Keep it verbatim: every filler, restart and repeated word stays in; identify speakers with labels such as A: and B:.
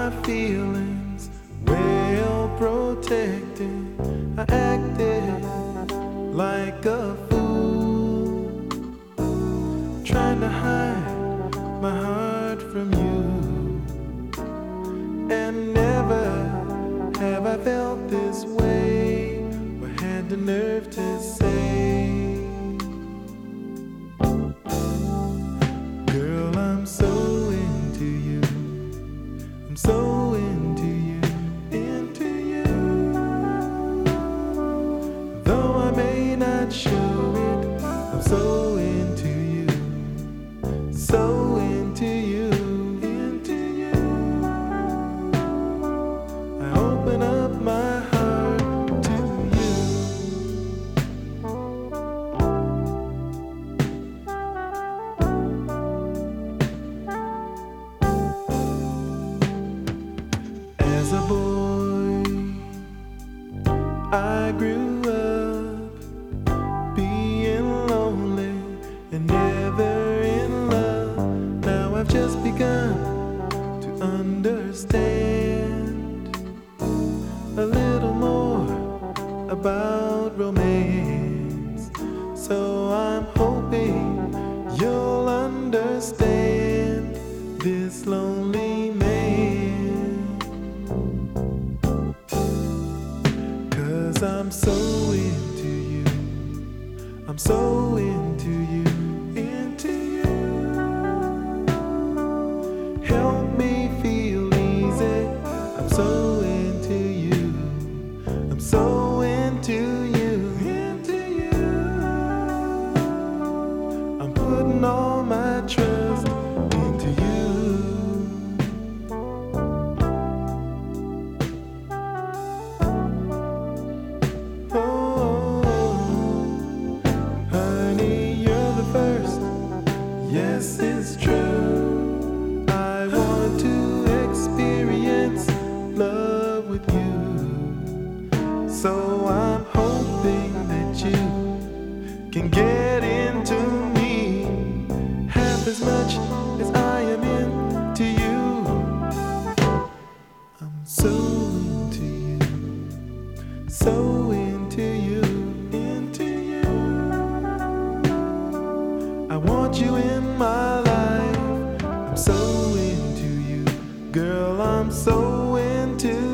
A: my feelings well protected. I acted like a fool, trying to hide my heart from you. And never have I felt this way, or had the nerve to say, girl, I'm so into you. I'm so into you, into you. Though I may not show it, I'm so into you, so into you, into you. I open up my heart to you. As a boy, I grew up being lonely and never in love. Now I've just begun to understand a little more about romance. So I'm hoping you'll understand this lonely man. 'Cause I'm so into you, I'm so into you, into you. Help me feel easy, I'm so into you, I'm so into you, into you. I'm putting all my trust into you. Yes, it's true. I want to experience love with you. So I'm hoping that you can get into me half as much as I am into you. I'm so into you, so into you, into you. I want you in my life. I'm so into you, girl, I'm so into